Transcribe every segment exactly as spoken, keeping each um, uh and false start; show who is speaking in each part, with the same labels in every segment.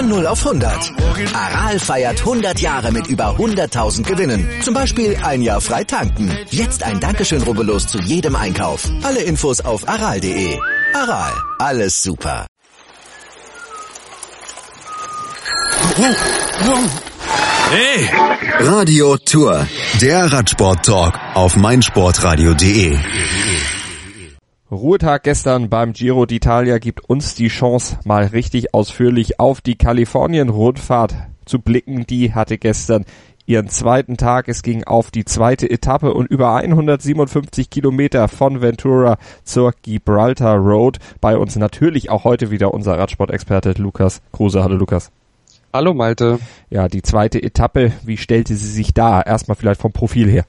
Speaker 1: Von null auf hundert. Aral feiert hundert Jahre mit über hunderttausend Gewinnen. Zum Beispiel ein Jahr frei tanken. Jetzt ein Dankeschön, rubbellos zu jedem Einkauf. Alle Infos auf aral punkt de. Aral, alles super.
Speaker 2: Hey! Radio Tour, der Radsport-Talk auf meinsportradio punkt de.
Speaker 3: Ruhetag gestern beim Giro d'Italia gibt uns die Chance, mal richtig ausführlich auf die Kalifornien-Rundfahrt zu blicken. Die hatte gestern ihren zweiten Tag. Es ging auf die zweite Etappe und über hundertsiebenundfünfzig Kilometer von Ventura zur Gibraltar Road. Bei uns natürlich auch heute wieder unser Radsport-Experte Lukas Kruse. Hallo Lukas.
Speaker 4: Hallo Malte.
Speaker 3: Ja, die zweite Etappe, wie stellte sie sich dar? Erstmal vielleicht vom Profil her.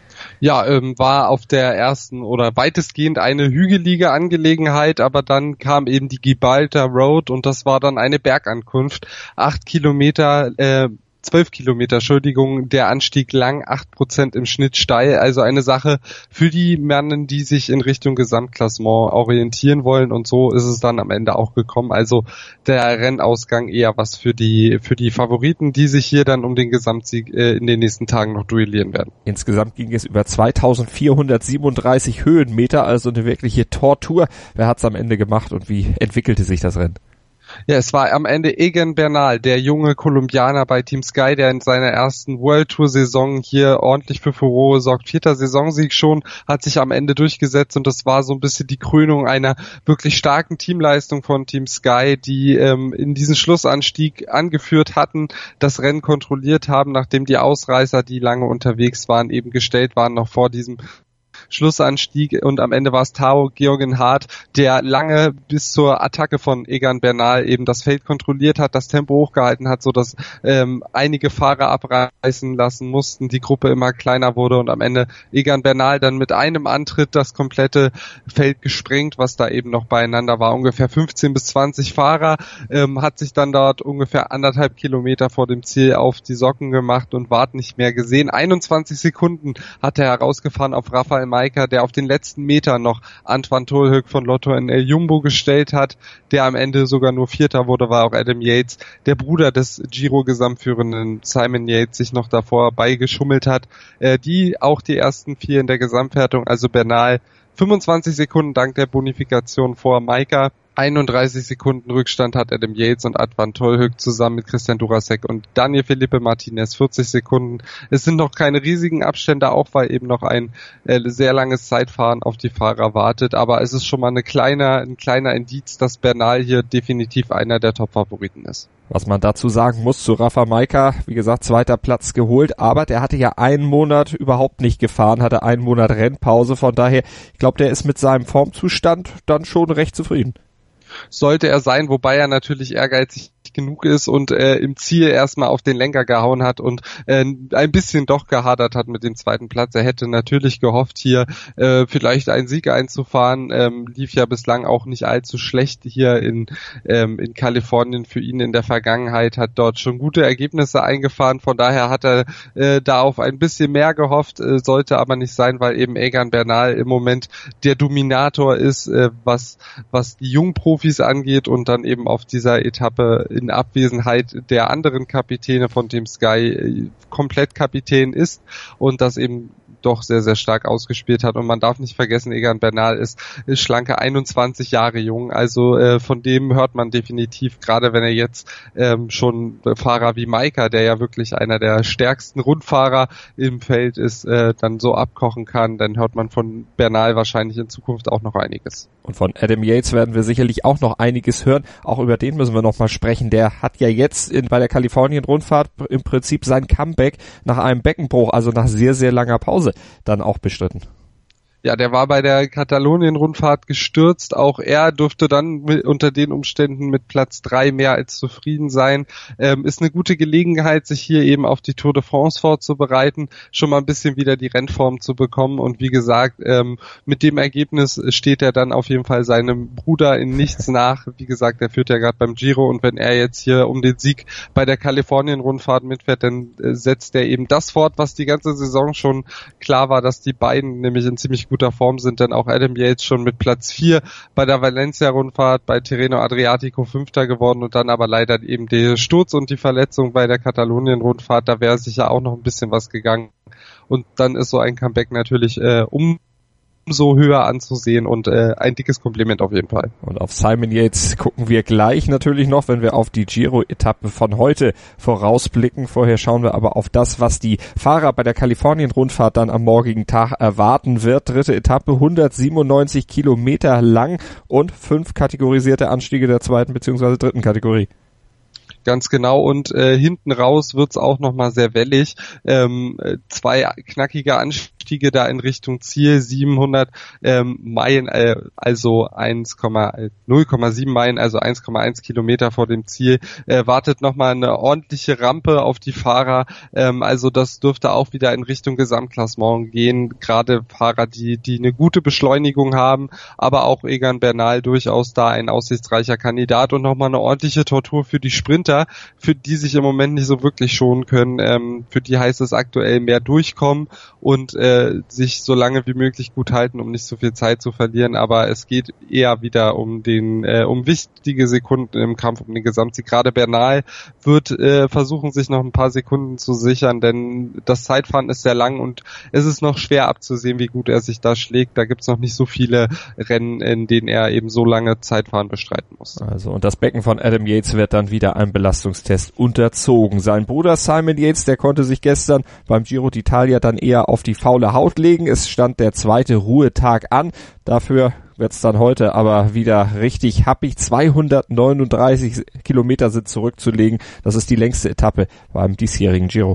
Speaker 4: Ja, ähm, war auf der ersten oder weitestgehend eine hügelige Angelegenheit, aber dann kam eben die Gibraltar Road und das war dann eine Bergankunft. Acht Kilometer, äh, zwölf Kilometer, Entschuldigung, der Anstieg lang, acht Prozent im Schnitt steil, also eine Sache für die Männer, die sich in Richtung Gesamtklassement orientieren wollen und so ist es dann am Ende auch gekommen. Also der Rennausgang eher was für die für die Favoriten, die sich hier dann um den Gesamtsieg äh, in den nächsten Tagen noch duellieren werden.
Speaker 3: Insgesamt ging es über zweitausendvierhundertsiebenunddreißig Höhenmeter, also eine wirkliche Tortur. Wer hat's am Ende gemacht und wie entwickelte sich das Rennen?
Speaker 4: Ja, es war am Ende Egan Bernal, der junge Kolumbianer bei Team Sky, der in seiner ersten World Tour Saison hier ordentlich für Furore sorgt. Vierter Saisonsieg schon, hat sich am Ende durchgesetzt und das war so ein bisschen die Krönung einer wirklich starken Teamleistung von Team Sky, die ähm, in diesen Schlussanstieg angeführt hatten, das Rennen kontrolliert haben, nachdem die Ausreißer, die lange unterwegs waren, eben gestellt waren, noch vor diesem Schlussanstieg und am Ende war es Tao Geoghegan Hart, der lange bis zur Attacke von Egan Bernal eben das Feld kontrolliert hat, das Tempo hochgehalten hat, so dass ähm, einige Fahrer abreißen lassen mussten, die Gruppe immer kleiner wurde und am Ende Egan Bernal dann mit einem Antritt das komplette Feld gesprengt, was da eben noch beieinander war, ungefähr fünfzehn bis zwanzig Fahrer, ähm, hat sich dann dort ungefähr anderthalb Kilometer vor dem Ziel auf die Socken gemacht und ward nicht mehr gesehen. einundzwanzig Sekunden hat er herausgefahren auf Rafael Majka, der auf den letzten Metern noch Antoine Tolhoek von Lotto N L Jumbo gestellt hat, der am Ende sogar nur Vierter wurde, war auch Adam Yates, der Bruder des Giro-Gesamtführenden Simon Yates, sich noch davor beigeschummelt hat, äh, die auch die ersten vier in der Gesamtwertung, also Bernal fünfundzwanzig Sekunden dank der Bonifikation vor Majka, einunddreißig Sekunden Rückstand hat Adam Yates und Antoine Tolhoek zusammen mit Christian Durasek und Daniel Felipe Martinez, vierzig Sekunden. Es sind noch keine riesigen Abstände, auch weil eben noch ein äh, sehr langes Zeitfahren auf die Fahrer wartet, aber es ist schon mal eine kleine, ein kleiner Indiz, dass Bernal hier definitiv einer der Top-Favoriten ist.
Speaker 3: Was man dazu sagen muss zu Rafa Majka, wie gesagt, zweiter Platz geholt, aber der hatte ja einen Monat überhaupt nicht gefahren, hatte einen Monat Rennpause, von daher, ich glaube, der ist mit seinem Formzustand dann schon recht zufrieden.
Speaker 4: Sollte er sein, wobei er natürlich ehrgeizig genug ist und äh, im Ziel erstmal auf den Lenker gehauen hat und äh, ein bisschen doch gehadert hat mit dem zweiten Platz. Er hätte natürlich gehofft, hier äh, vielleicht einen Sieg einzufahren. Ähm, lief ja bislang auch nicht allzu schlecht hier in ähm, in Kalifornien für ihn in der Vergangenheit, hat dort schon gute Ergebnisse eingefahren. Von daher hat er äh, da auf ein bisschen mehr gehofft, äh, sollte aber nicht sein, weil eben Egan Bernal im Moment der Dominator ist, äh, was was die Jungprofis angeht und dann eben auf dieser Etappe in Abwesenheit der anderen Kapitäne von Team Sky komplett Kapitän ist und das eben doch sehr, sehr stark ausgespielt hat. Und man darf nicht vergessen, Egan Bernal ist, ist schlanke einundzwanzig Jahre jung. Also äh, von dem hört man definitiv, gerade wenn er jetzt ähm, schon Fahrer wie Majka, der ja wirklich einer der stärksten Rundfahrer im Feld ist, äh, dann so abkochen kann, dann hört man von Bernal wahrscheinlich in Zukunft auch noch einiges.
Speaker 3: Und von Adam Yates werden wir sicherlich auch noch einiges hören. Auch über den müssen wir noch mal sprechen. Der hat ja jetzt in, bei der Kalifornien-Rundfahrt im Prinzip sein Comeback nach einem Beckenbruch, also nach sehr, sehr langer Pause, dann auch bestritten.
Speaker 4: Ja, der war bei der Katalonien-Rundfahrt gestürzt. Auch er durfte dann mit, unter den Umständen mit Platz drei mehr als zufrieden sein. Ähm, ist eine gute Gelegenheit, sich hier eben auf die Tour de France vorzubereiten, schon mal ein bisschen wieder die Rennform zu bekommen. Und wie gesagt, ähm, mit dem Ergebnis steht er dann auf jeden Fall seinem Bruder in nichts nach. Wie gesagt, er führt ja gerade beim Giro und wenn er jetzt hier um den Sieg bei der Kalifornien-Rundfahrt mitfährt, dann äh, setzt er eben das fort, was die ganze Saison schon klar war, dass die beiden nämlich in ziemlich guter Form sind, denn auch Adam Yates schon mit Platz vier bei der Valencia-Rundfahrt, bei Tirreno Adriatico Fünfter geworden und dann aber leider eben der Sturz und die Verletzung bei der Katalonien-Rundfahrt, da wäre sicher auch noch ein bisschen was gegangen. Und dann ist so ein Comeback natürlich äh, um so höher anzusehen und äh, ein dickes Kompliment auf jeden Fall.
Speaker 3: Und auf Simon Yates gucken wir gleich natürlich noch, wenn wir auf die Giro-Etappe von heute vorausblicken. Vorher schauen wir aber auf das, was die Fahrer bei der Kalifornien-Rundfahrt dann am morgigen Tag erwarten wird. Dritte Etappe, hundertsiebenundneunzig Kilometer lang und fünf kategorisierte Anstiege der zweiten bzw. dritten Kategorie.
Speaker 4: Ganz genau, und äh, hinten raus wird's auch nochmal sehr wellig. Ähm, zwei knackige Anstiege da in Richtung Ziel, siebenhundert ähm, Meilen, äh, also null Komma sieben Meilen, also eins Komma eins Kilometer vor dem Ziel. Äh, wartet nochmal eine ordentliche Rampe auf die Fahrer, ähm, also das dürfte auch wieder in Richtung Gesamtklassement gehen. Gerade Fahrer, die die eine gute Beschleunigung haben, aber auch Egan Bernal durchaus da ein aussichtsreicher Kandidat und nochmal eine ordentliche Tortur für die Sprinter, für die sich im Moment nicht so wirklich schonen können. Ähm, für die heißt es aktuell mehr durchkommen und äh, sich so lange wie möglich gut halten, um nicht so viel Zeit zu verlieren. Aber es geht eher wieder um den, äh, um wichtige Sekunden im Kampf um den Gesamtsieg. Gerade Bernal wird äh, versuchen, sich noch ein paar Sekunden zu sichern, denn das Zeitfahren ist sehr lang und es ist noch schwer abzusehen, wie gut er sich da schlägt. Da gibt es noch nicht so viele Rennen, in denen er eben so lange Zeitfahren bestreiten muss.
Speaker 3: Also, und das Becken von Adam Yates wird dann wieder ein Belastungstest unterzogen. Sein Bruder Simon Yates, der konnte sich gestern beim Giro d'Italia dann eher auf die faule Haut legen. Es stand der zweite Ruhetag an. Dafür wird's dann heute aber wieder richtig happig. zweihundertneununddreißig Kilometer sind zurückzulegen. Das ist die längste Etappe beim diesjährigen Giro.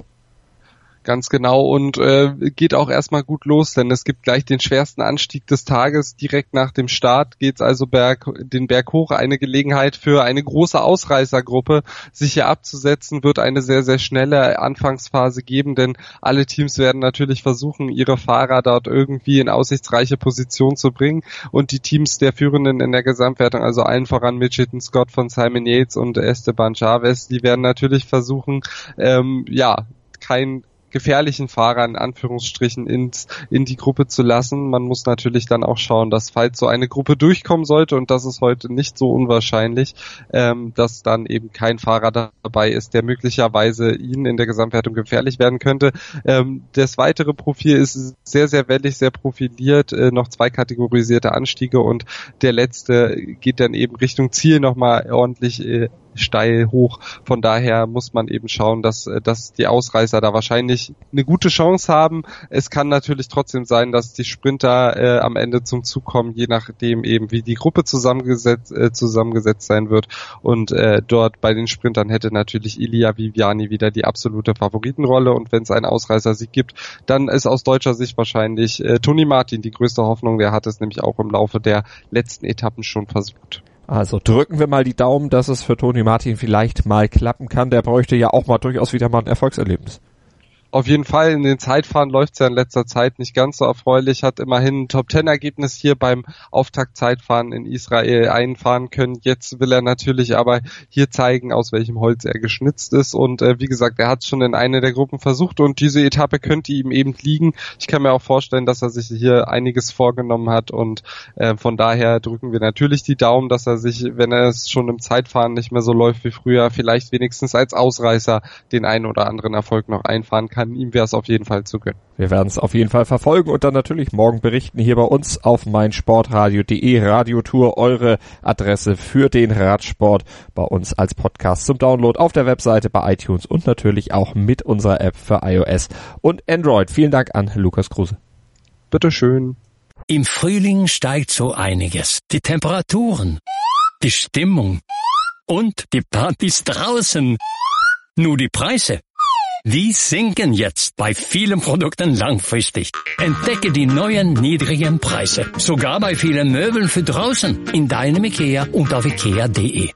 Speaker 4: Ganz genau, und äh, geht auch erstmal gut los, denn es gibt gleich den schwersten Anstieg des Tages. Direkt nach dem Start geht's also Berg, den Berg hoch. Eine Gelegenheit für eine große Ausreißergruppe, sich hier abzusetzen, wird eine sehr, sehr schnelle Anfangsphase geben, denn alle Teams werden natürlich versuchen, ihre Fahrer dort irgendwie in aussichtsreiche Position zu bringen. Und die Teams der Führenden in der Gesamtwertung, also allen voran Mitchelton Scott von Simon Yates und Esteban Chavez, die werden natürlich versuchen, ähm, ja, kein gefährlichen Fahrer in Anführungsstrichen ins, in die Gruppe zu lassen. Man muss natürlich dann auch schauen, dass falls so eine Gruppe durchkommen sollte, und das ist heute nicht so unwahrscheinlich, ähm, dass dann eben kein Fahrer dabei ist, der möglicherweise ihnen in der Gesamtwertung gefährlich werden könnte. Ähm, das weitere Profil ist sehr, sehr wellig, sehr profiliert, äh, noch zwei kategorisierte Anstiege und der letzte geht dann eben Richtung Ziel nochmal ordentlich äh, steil hoch. Von daher muss man eben schauen, dass, dass die Ausreißer da wahrscheinlich eine gute Chance haben. Es kann natürlich trotzdem sein, dass die Sprinter äh, am Ende zum Zug kommen, je nachdem eben wie die Gruppe zusammengesetzt, äh, zusammengesetzt sein wird. Und äh, dort bei den Sprintern hätte natürlich Ilia Viviani wieder die absolute Favoritenrolle. Und wenn es einen Ausreißersieg gibt, dann ist aus deutscher Sicht wahrscheinlich äh, Tony Martin die größte Hoffnung. Der hat es nämlich auch im Laufe der letzten Etappen schon versucht.
Speaker 3: Also drücken wir mal die Daumen, dass es für Tony Martin vielleicht mal klappen kann. Der bräuchte ja auch mal durchaus wieder mal ein Erfolgserlebnis.
Speaker 4: Auf jeden Fall, in den Zeitfahren läuft's ja in letzter Zeit nicht ganz so erfreulich, hat immerhin ein Top-Ten-Ergebnis hier beim Auftaktzeitfahren in Israel einfahren können. Jetzt will er natürlich aber hier zeigen, aus welchem Holz er geschnitzt ist, und äh, wie gesagt, er hat schon in einer der Gruppen versucht und diese Etappe könnte ihm eben liegen. Ich kann mir auch vorstellen, dass er sich hier einiges vorgenommen hat, und äh, von daher drücken wir natürlich die Daumen, dass er sich, wenn er es schon im Zeitfahren nicht mehr so läuft wie früher, vielleicht wenigstens als Ausreißer den einen oder anderen Erfolg noch einfahren kann. Ihm wäre es auf jeden Fall zu gönnen.
Speaker 3: Wir werden es auf jeden Fall verfolgen und dann natürlich morgen berichten hier bei uns auf meinsportradio punkt de. Radiotour, eure Adresse für den Radsport, bei uns als Podcast zum Download auf der Webseite, bei iTunes und natürlich auch mit unserer App für iOS und Android. Vielen Dank an Lukas Kruse.
Speaker 4: Bitteschön.
Speaker 5: Im Frühling steigt so einiges. Die Temperaturen, die Stimmung und die Partys draußen. Nur die Preise, die sinken jetzt bei vielen Produkten langfristig. Entdecke die neuen niedrigen Preise. Sogar bei vielen Möbeln für draußen. In deinem Ikea und auf ikea punkt de.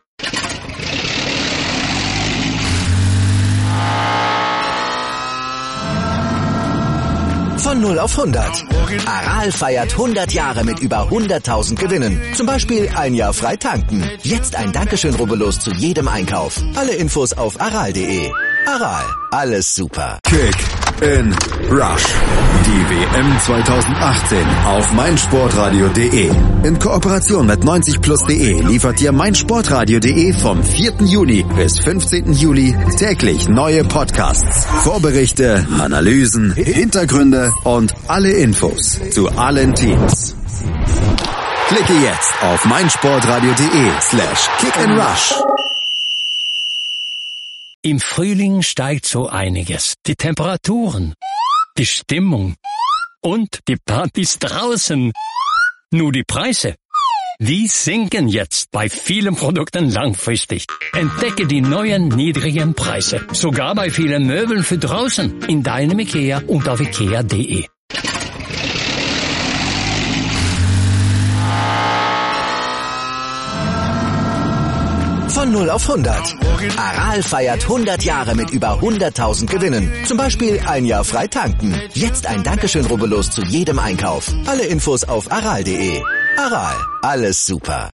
Speaker 1: Von null auf hundert. Aral feiert hundert Jahre mit über hunderttausend Gewinnen. Zum Beispiel ein Jahr frei tanken. Jetzt ein Dankeschön, rubbellos zu jedem Einkauf. Alle Infos auf aral punkt de. Aral, alles super.
Speaker 2: Kick in Rush. Die W M zwanzig achtzehn auf meinsportradio punkt de. In Kooperation mit neunzig plus punkt de liefert dir meinsportradio punkt de vom vierten Juni bis fünfzehnten Juli täglich neue Podcasts, Vorberichte, Analysen, Hintergründe und alle Infos zu allen Teams. Klicke jetzt auf meinsportradio punkt de slash kick and rush.
Speaker 5: Im Frühling steigt so einiges. Die Temperaturen, die Stimmung und die Partys draußen. Nur die Preise, die sinken jetzt bei vielen Produkten langfristig. Entdecke die neuen niedrigen Preise, sogar bei vielen Möbeln für draußen, in deinem IKEA und auf ikea punkt de.
Speaker 1: Von null auf hundert. Aral feiert hundert Jahre mit über hunderttausend Gewinnen. Zum Beispiel ein Jahr frei tanken. Jetzt ein Dankeschön, rubbellos zu jedem Einkauf. Alle Infos auf aral punkt de. Aral, alles super.